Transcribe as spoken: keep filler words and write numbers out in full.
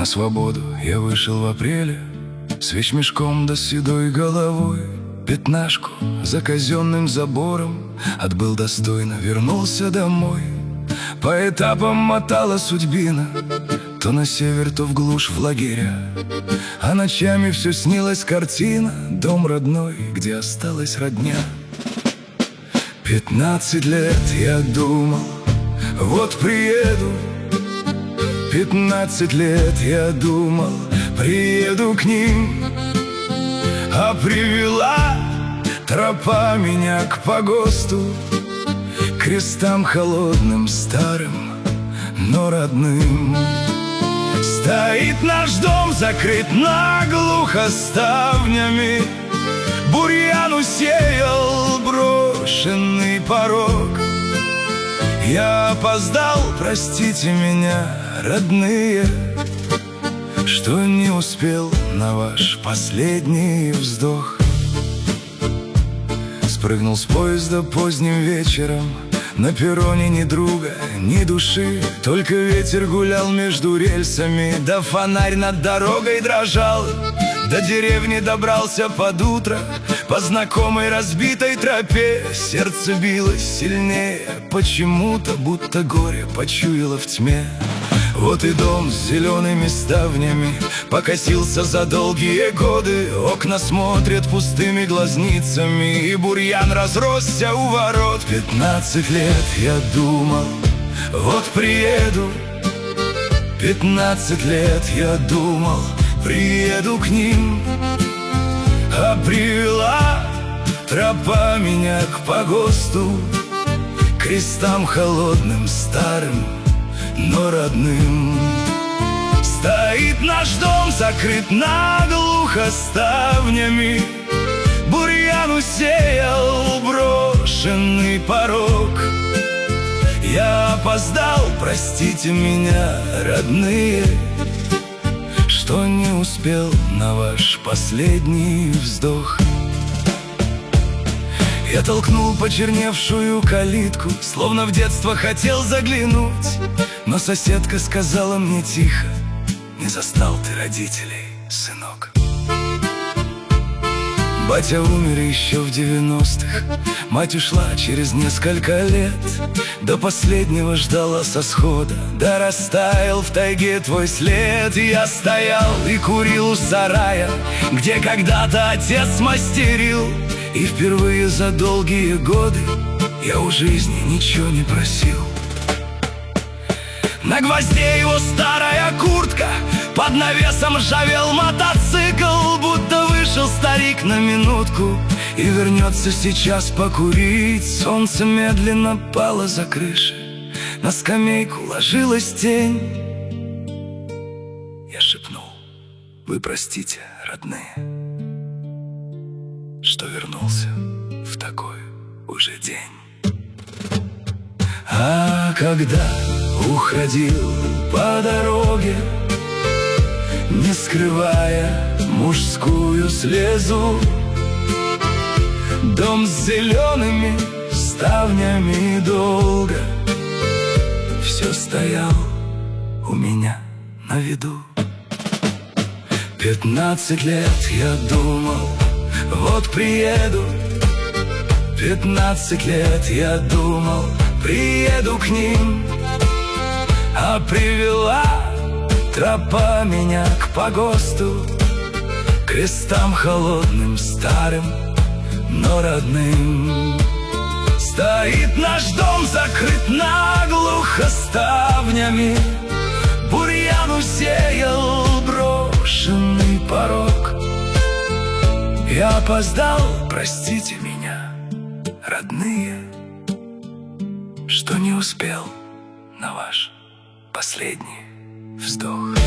На свободу я вышел в апреле, с вещмешком да седой головой. Пятнашку за казенным забором отбыл достойно, вернулся домой. По этапам мотала судьбина, то на север, то в глушь, в лагеря. А ночами все снилась картина, дом родной, где осталась родня. Пятнадцать лет я думал, вот приеду. Пятнадцать лет я думал, приеду к ним. А привела тропа меня к погосту, к крестам холодным, старым, но родным. Стоит наш дом, закрыт наглухо ставнями, бурьян усеял брошенный порог. Я опоздал, простите меня, родные, что не успел на ваш последний вздох. Спрыгнул с поезда поздним вечером, на перроне ни друга, ни души, только ветер гулял между рельсами, да фонарь над дорогой дрожал. До деревни добрался под утро, по знакомой разбитой тропе. Сердце билось сильнее, почему-то, будто горе почуяло в тьме. Вот и дом с зелеными ставнями покосился за долгие годы. Окна смотрят пустыми глазницами, и бурьян разросся у ворот. Пятнадцать лет я думал, вот приеду. Пятнадцать лет я думал, приеду к ним. А привела тропа меня к погосту, к крестам холодным, старым, но родным. Стоит наш дом, закрыт наглухо ставнями, бурьян усеял брошенный порог. Я опоздал, простите меня, родные, что не успел на ваш последний вздох. Я толкнул почерневшую калитку, словно в детство хотел заглянуть, но соседка сказала мне тихо: не застал ты родителей, сынок. Батя умер еще в девяностых, мать ушла через несколько лет. До последнего ждала со схода, да растаял в тайге твой след. И я стоял и курил у сарая, где когда-то отец мастерил. И впервые за долгие годы я у жизни ничего не просил. На гвозде его старая куртка, под навесом ржавел мотоцикл. Будто вышел старик на минутку и вернется сейчас покурить. Солнце медленно пало за крышей, на скамейку ложилась тень. Я шепнул: вы простите, родные, что вернулся в такой уже день. А когда уходил по дороге, не скрывая мужскую слезу, дом с зелеными ставнями долго все стоял у меня на виду. Пятнадцать лет я думал, вот приеду. Пятнадцать лет я думал, приеду к ним. А привела тропа меня к погосту, к крестам холодным, старым, но родным. Стоит наш дом, закрыт наглухо ставнями, бурьян усеял брошенный порог. Я опоздал, простите меня, родные, что не успел на ваш последний вздох.